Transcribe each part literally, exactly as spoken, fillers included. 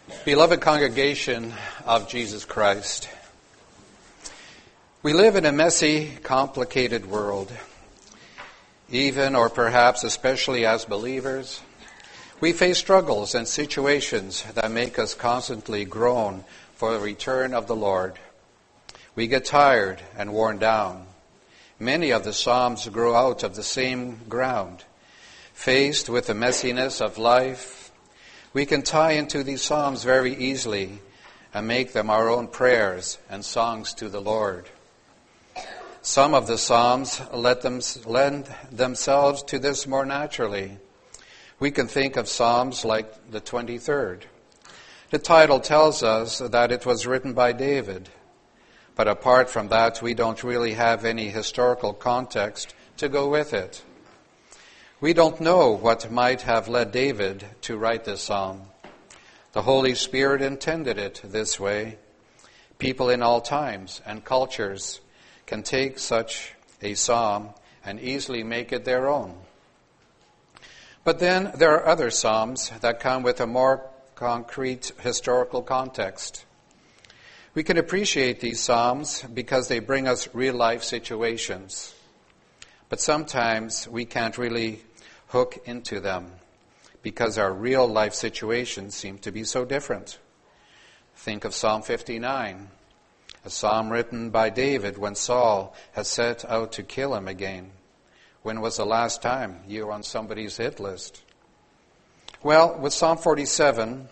Beloved congregation of Jesus Christ, we live in a messy, complicated world. Even, or perhaps especially as believers, we face struggles and situations that make us constantly groan for the return of the Lord. We get tired and worn down. Many of the Psalms grow out of the same ground. Faced with the messiness of life, we can tie into these Psalms very easily and make them our own prayers and songs to the Lord. Some of the Psalms let them lend themselves to this more naturally. We can think of Psalms like the twenty-third. The title tells us that it was written by David, but apart from that, we don't really have any historical context to go with it. We don't know what might have led David to write this psalm. The Holy Spirit intended it this way. People in all times and cultures can take such a psalm and easily make it their own. But then there are other psalms that come with a more concrete historical context. We can appreciate these psalms because they bring us real-life situations. But sometimes we can't really hook into them because our real-life situations seem to be so different. Think of Psalm fifty-nine, a psalm written by David when Saul had set out to kill him again. When was the last time you were on somebody's hit list? Well, with Psalm forty-seven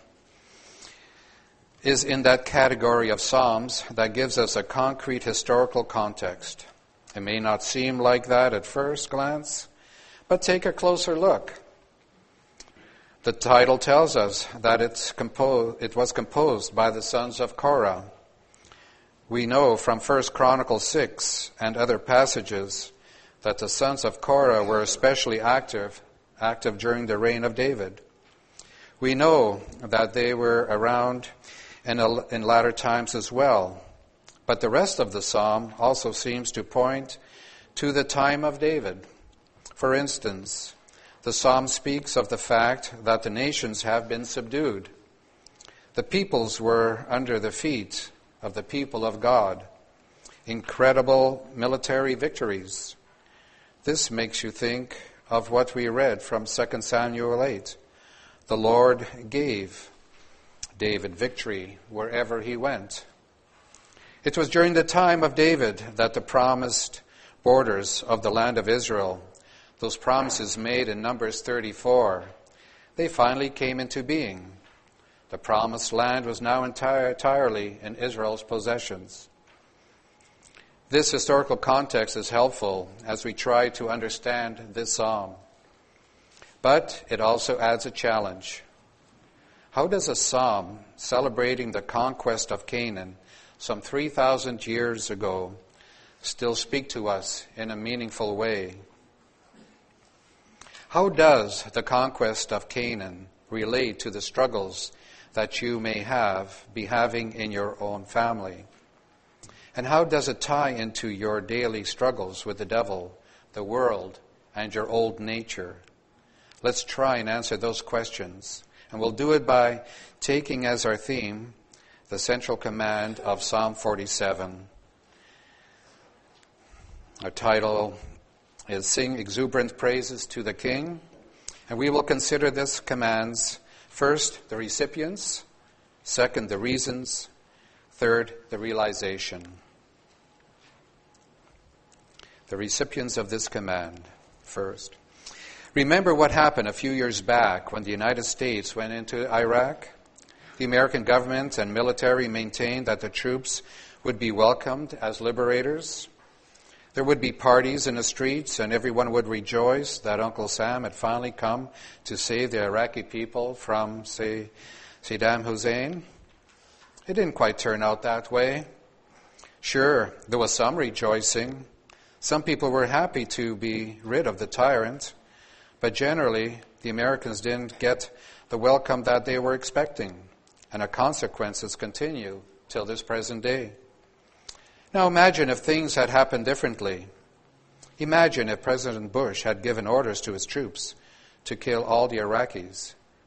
is in that category of psalms that gives us a concrete historical context. It may not seem like that at first glance, but take a closer look. The title tells us that it's composed, it was composed by the sons of Korah. We know from First Chronicles six and other passages that the sons of Korah were especially active, active during the reign of David. We know that they were around in, a, in latter times as well. But the rest of the psalm also seems to point to the time of David. For instance, the psalm speaks of the fact that the nations have been subdued. The peoples were under the feet of the people of God. Incredible military victories. This makes you think of what we read from Second Samuel eight. The Lord gave David victory wherever he went. It was during the time of David that the promised borders of the land of Israel, those promises made in Numbers thirty-four, they finally came into being. The promised land was now entire, entirely in Israel's possessions. This historical context is helpful as we try to understand this psalm. But it also adds a challenge. How does a psalm celebrating the conquest of Canaan some three thousand years ago still speak to us in a meaningful way? How does the conquest of Canaan relate to the struggles that you may have, be having in your own family? And how does it tie into your daily struggles with the devil, the world, and your old nature? Let's try and answer those questions. And we'll do it by taking as our theme the central command of Psalm forty-seven. Our title is Sing Exuberant Praises to the King. And we will consider this commands, first, the recipients, second, the reasons, third, the realization. The recipients of this command, first. Remember what happened a few years back when the United States went into Iraq? The American government and military maintained that the troops would be welcomed as liberators. There would be parties in the streets, and everyone would rejoice that Uncle Sam had finally come to save the Iraqi people from, say, Saddam Hussein. It didn't quite turn out that way. Sure, there was some rejoicing. Some people were happy to be rid of the tyrant, but generally, the Americans didn't get the welcome that they were expecting, and the consequences continue till this present day. Now imagine if things had happened differently. Imagine if President Bush had given orders to his troops to kill all the Iraqis.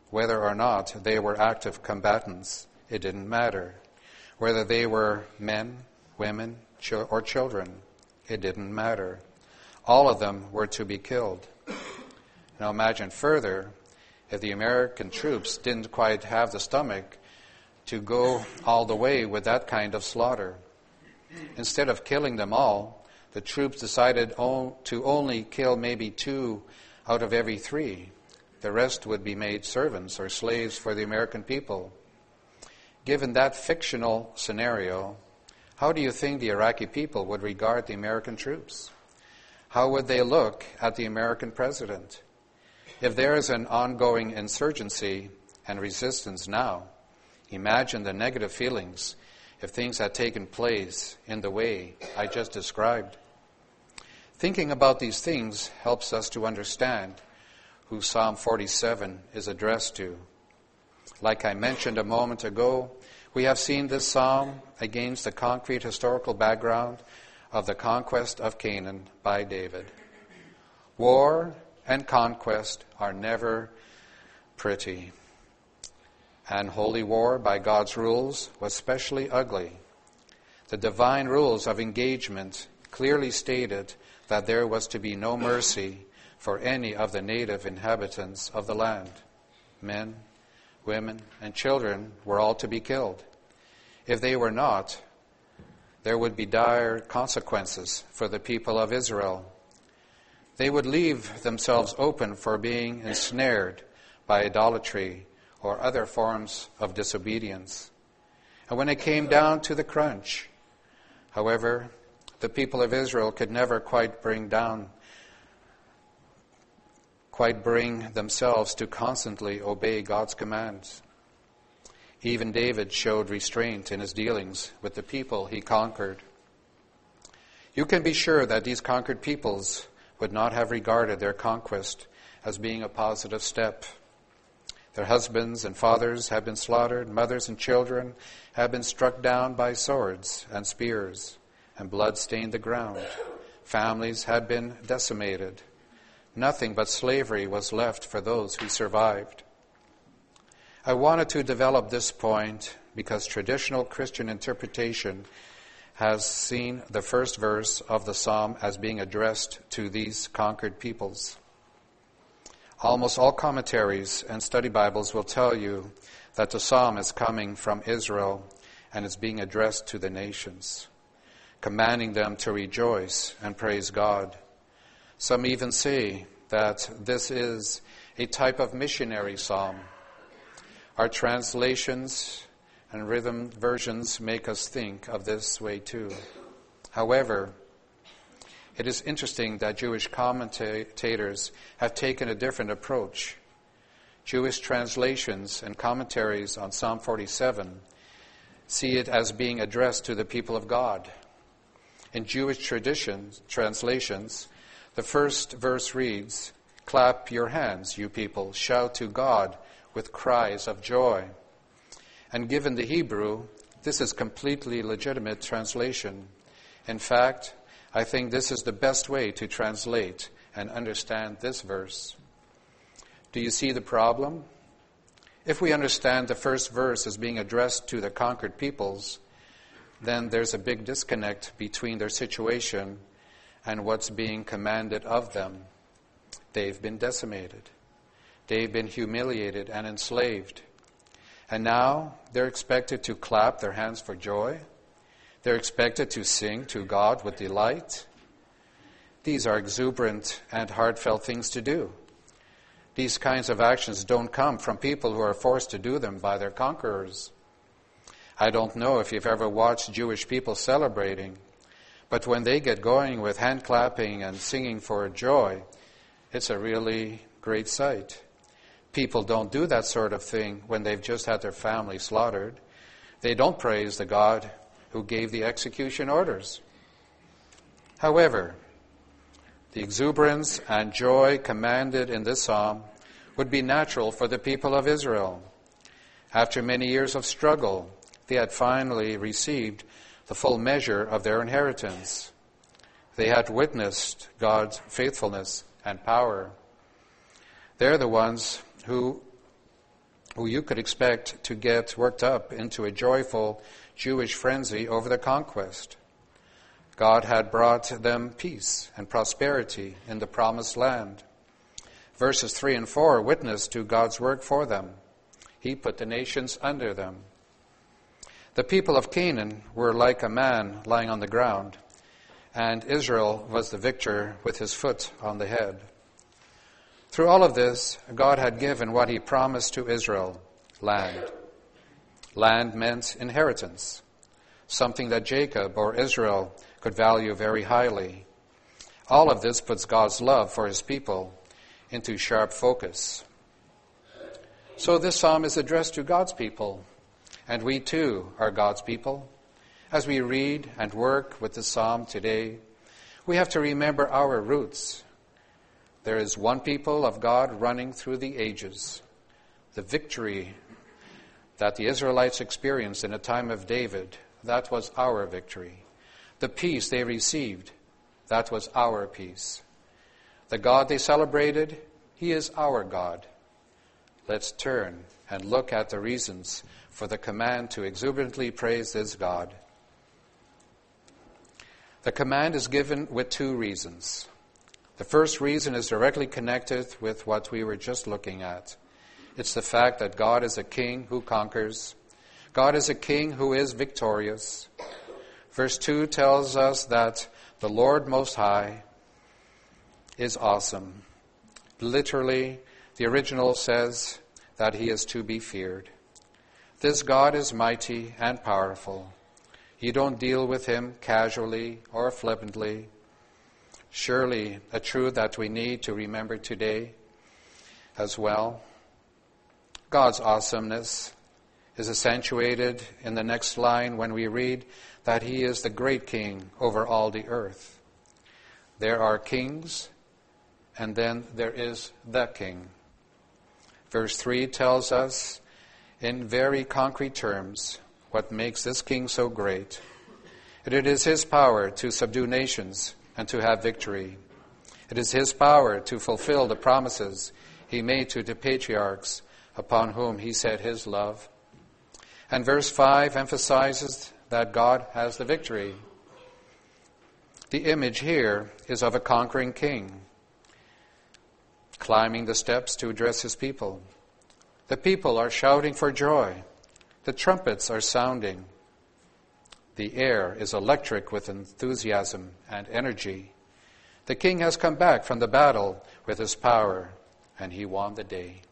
whether or not they were active combatants. It didn't matter. Whether they were men, women, ch- or children, it didn't matter. All of them were to be killed. Now imagine further, if the American troops didn't quite have the stomach to go all the way with that kind of slaughter. Instead of killing them all, the troops decided on, to only kill maybe two out of every three. The rest would be made servants or slaves for the American people. Given that fictional scenario, how do you think the Iraqi people would regard the American troops? How would they look at the American president? If there is an ongoing insurgency and resistance now, imagine the negative feelings if things had taken place in the way I just described. Thinking about these things helps us to understand who Psalm forty-seven is addressed to. Like I mentioned a moment ago, we have seen this psalm against the concrete historical background of the conquest of Canaan by David. War and conquest are never pretty. And holy war by God's rules was especially ugly. The divine rules of engagement clearly stated that there was to be no mercy for any of the native inhabitants of the land. Men, women, and children were all to be killed. If they were not, there would be dire consequences for the people of Israel. They would leave themselves open for being ensnared by idolatry or other forms of disobedience. And when it came down to the crunch, however, the people of Israel could never quite bring down, quite bring themselves to constantly obey God's commands. Even David showed restraint in his dealings with the people he conquered. You can be sure that these conquered peoples would not have regarded their conquest as being a positive step. Their husbands and fathers have been slaughtered, mothers and children have been struck down by swords and spears, and blood stained the ground. Families had been decimated. Nothing but slavery was left for those who survived. I wanted to develop this point because traditional Christian interpretation has seen the first verse of the psalm as being addressed to these conquered peoples. Almost all commentaries and study Bibles will tell you that the psalm is coming from Israel and is being addressed to the nations, commanding them to rejoice and praise God. Some even say that this is a type of missionary psalm. Our translations and rhythm versions make us think of this way too. However, it is interesting that Jewish commentators have taken a different approach. Jewish translations and commentaries on Psalm forty-seven see it as being addressed to the people of God. In Jewish traditions, translations, the first verse reads, "Clap your hands, you people, shout to God with cries of joy." And given the Hebrew, this is completely legitimate translation. In fact, I think this is the best way to translate and understand this verse. Do you see the problem? If we understand the first verse as being addressed to the conquered peoples, then there's a big disconnect between their situation and what's being commanded of them. They've been decimated. They've been humiliated and enslaved. And now they're expected to clap their hands for joy. They're expected to sing to God with delight. These are exuberant and heartfelt things to do. These kinds of actions don't come from people who are forced to do them by their conquerors. I don't know if you've ever watched Jewish people celebrating, but when they get going with hand clapping and singing for joy, it's a really great sight. People don't do that sort of thing when they've just had their family slaughtered. They don't praise the God who gave the execution orders. However, the exuberance and joy commanded in this psalm would be natural for the people of Israel. After many years of struggle, they had finally received the full measure of their inheritance. They had witnessed God's faithfulness and power. They're the ones who who you could expect to get worked up into a joyful Jewish frenzy over the conquest. God had brought them peace and prosperity in the promised land. Verses three and four witness to God's work for them. He put the nations under them. The people of Canaan were like a man lying on the ground, and Israel was the victor with his foot on the head. Through all of this, God had given what he promised to Israel, land. Land meant inheritance, something that Jacob or Israel could value very highly. All of this puts God's love for his people into sharp focus. So this psalm is addressed to God's people, and we too are God's people. As we read and work with the psalm today, we have to remember our roots. There is one people of God running through the ages. The victory that the Israelites experienced in the time of David, that was our victory. The peace they received, that was our peace. The God they celebrated, he is our God. Let's turn and look at the reasons for the command to exuberantly praise this God. The command is given with two reasons. The first reason is directly connected with what we were just looking at. It's the fact that God is a king who conquers. God is a king who is victorious. Verse two tells us that the Lord Most High is awesome. Literally, the original says that he is to be feared. This God is mighty and powerful. You don't deal with him casually or flippantly. Surely a truth that we need to remember today as well. God's awesomeness is accentuated in the next line when we read that he is the great king over all the earth. There are kings, and then there is the king. Verse three tells us in very concrete terms what makes this king so great. It is his power to subdue nations and to have victory. It is his power to fulfill the promises he made to the patriarchs upon whom he set his love. And verse five emphasizes that God has the victory. The image here is of a conquering king climbing the steps to address his people. The people are shouting for joy. The trumpets are sounding. The air is electric with enthusiasm and energy. The king has come back from the battle with his power, and he won the day.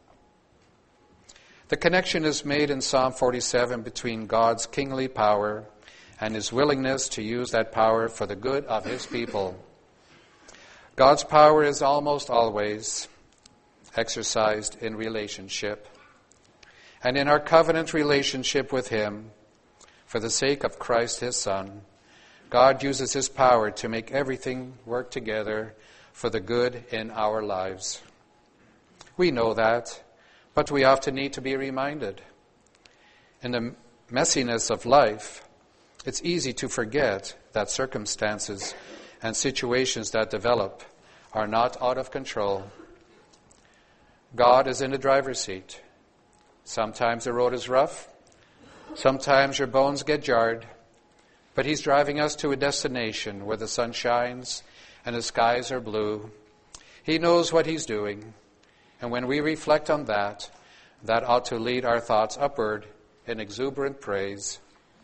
The connection is made in Psalm forty-seven between God's kingly power and his willingness to use that power for the good of his people. God's power is almost always exercised in relationship. And in our covenant relationship with him, for the sake of Christ his Son, God uses his power to make everything work together for the good in our lives. We know that, but we often need to be reminded. In the messiness of life, it's easy to forget that circumstances and situations that develop are not out of control. God is in the driver's seat. Sometimes the road is rough. Sometimes your bones get jarred. But he's driving us to a destination where the sun shines and the skies are blue. He knows what he's doing. And when we reflect on that, that ought to lead our thoughts upward in exuberant praise.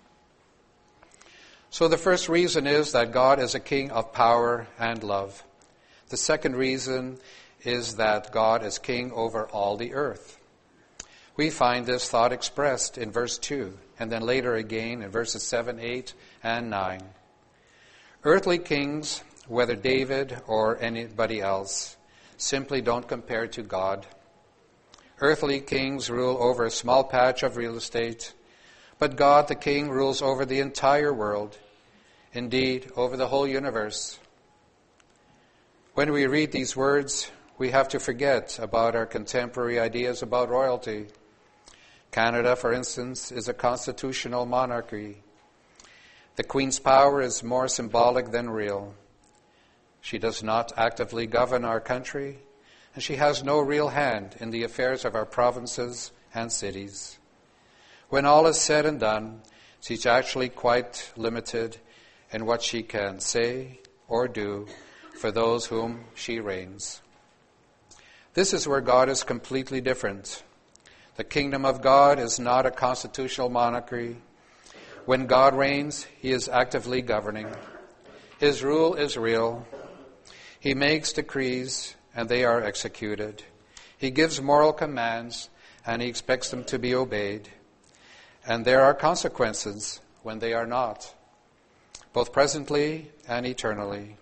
So the first reason is that God is a king of power and love. The second reason is that God is king over all the earth. We find this thought expressed in verse two, and then later again in verses seven, eight, and nine. Earthly kings, whether David or anybody else, simply don't compare to God. Earthly kings rule over a small patch of real estate, but God the King rules over the entire world, indeed over the whole universe. When we read these words, we have to forget about our contemporary ideas about royalty. Canada, for instance, is a constitutional monarchy. The Queen's power is more symbolic than real. She does not actively govern our country, and she has no real hand in the affairs of our provinces and cities. When all is said and done, she's actually quite limited in what she can say or do for those whom she reigns. This is where God is completely different. The kingdom of God is not a constitutional monarchy. When God reigns, he is actively governing. His rule is real. He makes decrees, and they are executed. He gives moral commands, and he expects them to be obeyed. And there are consequences when they are not, both presently and eternally.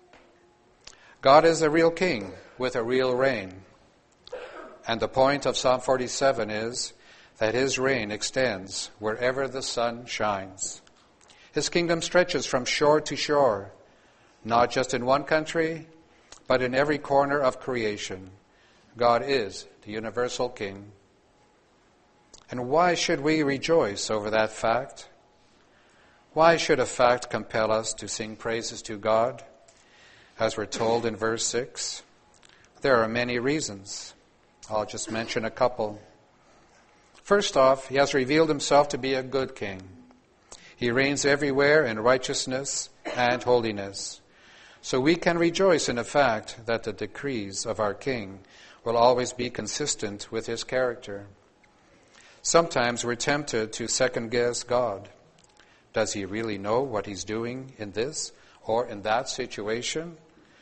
God is a real king with a real reign. And the point of Psalm forty-seven is that his reign extends wherever the sun shines. His kingdom stretches from shore to shore, not just in one country, but in every corner of creation. God is the universal king. And why should we rejoice over that fact? Why should a fact compel us to sing praises to God? As we're told in verse six, there are many reasons. I'll just mention a couple. First off, he has revealed himself to be a good king. He reigns everywhere in righteousness and holiness. So we can rejoice in the fact that the decrees of our king will always be consistent with his character. Sometimes we're tempted to second-guess God. Does he really know what he's doing in this or in that situation?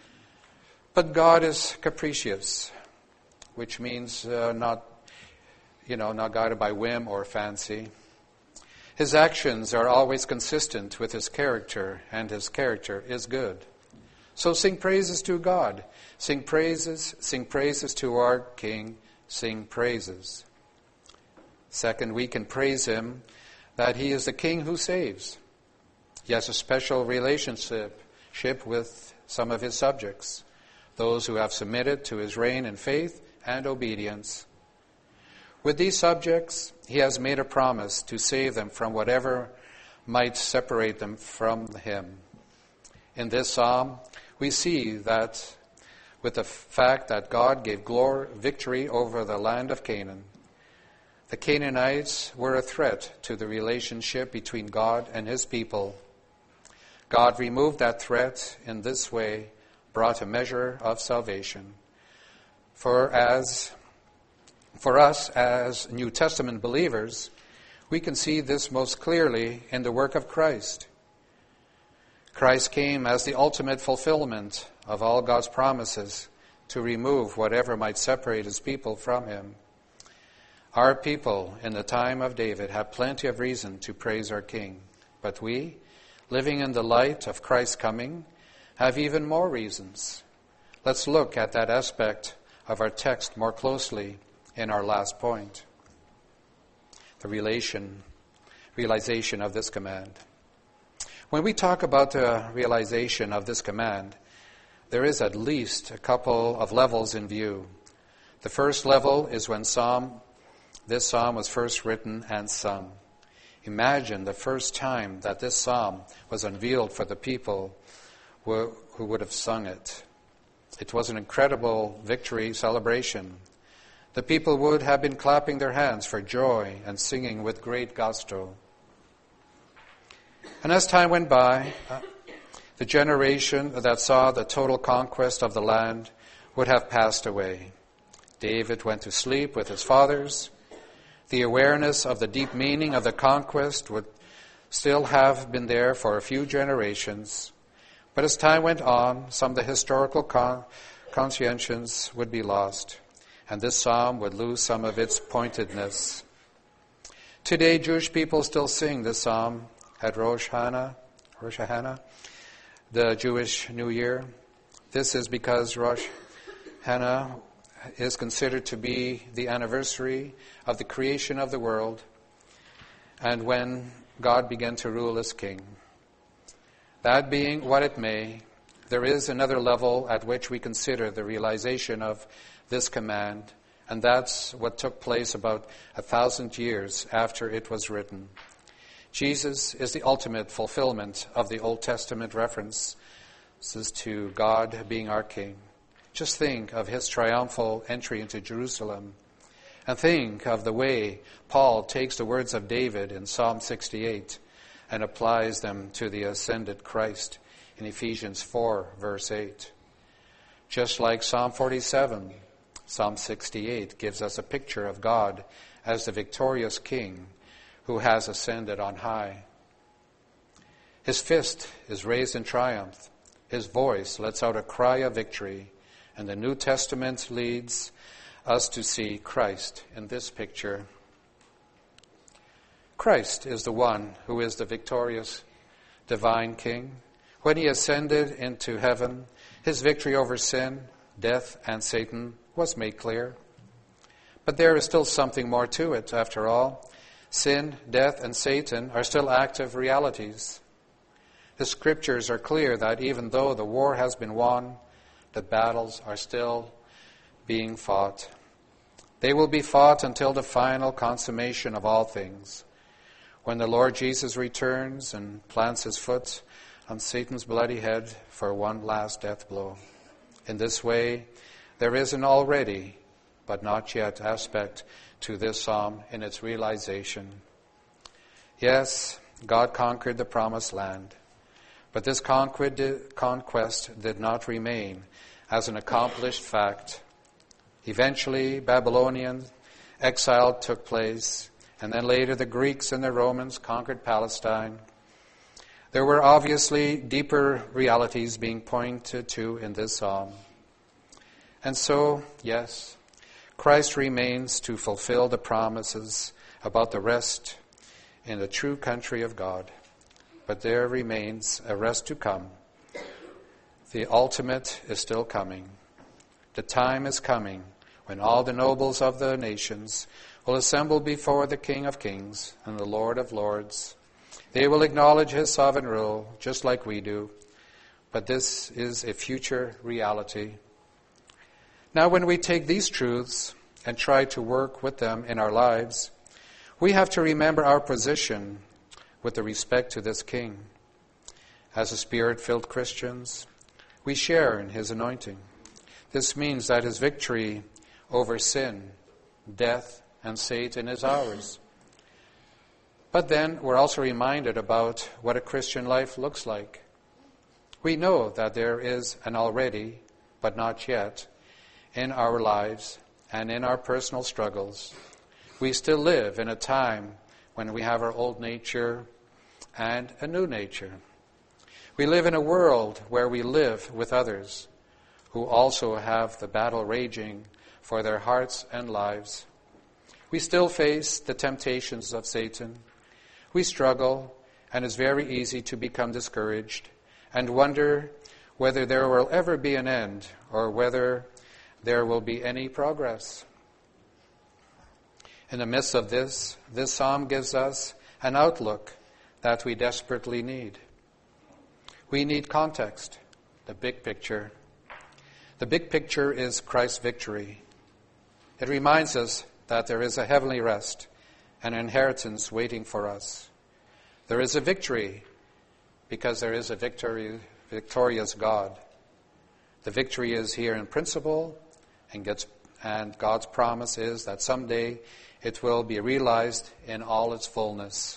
But God is capricious, which means uh, not, you know, not guided by whim or fancy. His actions are always consistent with his character, and his character is good. So sing praises to God. Sing praises, sing praises to our King. Sing praises. Second, we can praise him that he is the King who saves. He has a special relationship with some of his subjects, those who have submitted to his reign in faith and obedience. With these subjects, he has made a promise to save them from whatever might separate them from him. In this psalm, we see that with the fact that God gave glory, victory over the land of Canaan, the Canaanites were a threat to the relationship between God and his people. God removed that threat in this way, brought a measure of salvation. For as for us as New Testament believers, we can see this most clearly in the work of Christ. Christ came as the ultimate fulfillment of all God's promises to remove whatever might separate his people from him. Our people in the time of David have plenty of reason to praise our King, but we, living in the light of Christ's coming, have even more reasons. Let's look at that aspect of our text more closely in our last point. The relation, realization of this command. When we talk about the realization of this command, there is at least a couple of levels in view. The first level is when Psalm, this psalm was first written and sung. Imagine the first time that this psalm was unveiled for the people who, who would have sung it. It was an incredible victory celebration. The people would have been clapping their hands for joy and singing with great gusto. And as time went by, uh, the generation that saw the total conquest of the land would have passed away. David went to sleep with his fathers. The awareness of the deep meaning of the conquest would still have been there for a few generations. But as time went on, some of the historical con- conscientious would be lost, and this psalm would lose some of its pointedness. Today, Jewish people still sing this psalm at Rosh Hashanah, Rosh Hashanah, the Jewish New Year. This is because Rosh Hashanah is considered to be the anniversary of the creation of the world and when God began to rule as king. That being what it may, there is another level at which we consider the realization of this command, and that's what took place about a thousand years after it was written. Jesus is the ultimate fulfillment of the Old Testament references to God being our King. Just think of his triumphal entry into Jerusalem And think of the way Paul takes the words of David in Psalm sixty-eight and applies them to the ascended Christ in Ephesians four, verse eight. Just like Psalm forty-seven, Psalm sixty-eight gives us a picture of God as the victorious King who has ascended on high. His fist is raised in triumph. His voice lets out a cry of victory. And the New Testament leads us to see Christ in this picture. Christ is the one who is the victorious divine King. When he ascended into heaven, his victory over sin, death, and Satan was made clear. But there is still something more to it, after all. Sin, death, and Satan are still active realities. The scriptures are clear that even though the war has been won, the battles are still being fought. They will be fought until the final consummation of all things, when the Lord Jesus returns and plants his foot on Satan's bloody head for one last death blow. In this way, there is an already, but not yet aspect to this psalm in its realization. Yes, God conquered the promised land, but this conquest did not remain as an accomplished fact. Eventually, Babylonian exile took place, and then later the Greeks and the Romans conquered Palestine. There were obviously deeper realities being pointed to in this psalm. And so, yes, Christ remains to fulfill the promises about the rest in the true country of God. But there remains a rest to come. The ultimate is still coming. The time is coming when all the nobles of the nations will assemble before the King of Kings and the Lord of Lords. They will acknowledge his sovereign rule just like we do. But this is a future reality. Now, when we take these truths and try to work with them in our lives, we have to remember our position with respect to this King. As a Spirit-filled Christians, we share in his anointing. This means that his victory over sin, death, and Satan is ours. But then we're also reminded about what a Christian life looks like. We know that there is an already, but not yet, in our lives and in our personal struggles. We still live in a time when we have our old nature and a new nature. We live in a world where we live with others who also have the battle raging for their hearts and lives. We still face the temptations of Satan. We struggle, and it's very easy to become discouraged and wonder whether there will ever be an end or whether there will be any progress. In the midst of this, this psalm gives us an outlook that we desperately need. We need context, the big picture. The big picture is Christ's victory. It reminds us that there is a heavenly rest, an inheritance waiting for us. There is a victory because there is a victory, victorious God. The victory is here in principle, and, gets, and God's promise is that someday it will be realized in all its fullness.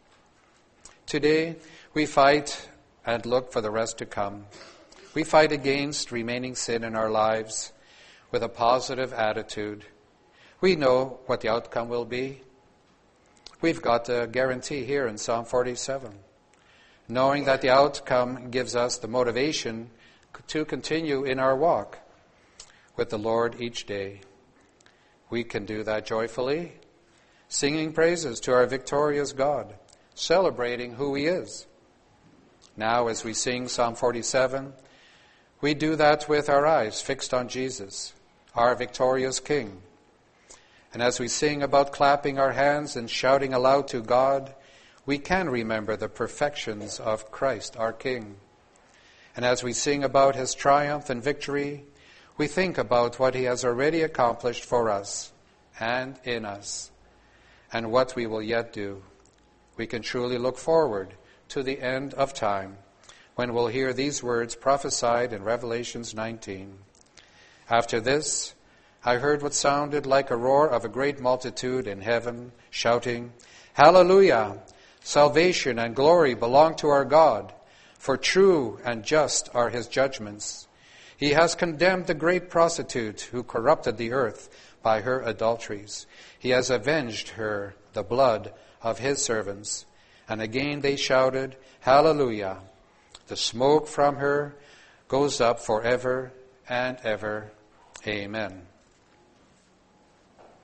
Today, we fight and look for the rest to come. We fight against remaining sin in our lives with a positive attitude. We know what the outcome will be. We've got a guarantee here in Psalm forty-seven. Knowing that the outcome gives us the motivation to continue in our walk with the Lord each day. We can do that joyfully, singing praises to our victorious God, celebrating who he is. Now, as we sing Psalm forty-seven, we do that with our eyes fixed on Jesus, our victorious King. And as we sing about clapping our hands and shouting aloud to God, we can remember the perfections of Christ, our King. And as we sing about his triumph and victory, we think about what he has already accomplished for us and in us, and what we will yet do. We can truly look forward to the end of time, when we'll hear these words prophesied in Revelations nineteen. After this, I heard what sounded like a roar of a great multitude in heaven, shouting, Hallelujah! Salvation and glory belong to our God, for true and just are his judgments. He has condemned the great prostitute who corrupted the earth by her adulteries. He has avenged her the blood of his servants. And again they shouted, Hallelujah! The smoke from her goes up forever and ever. Amen.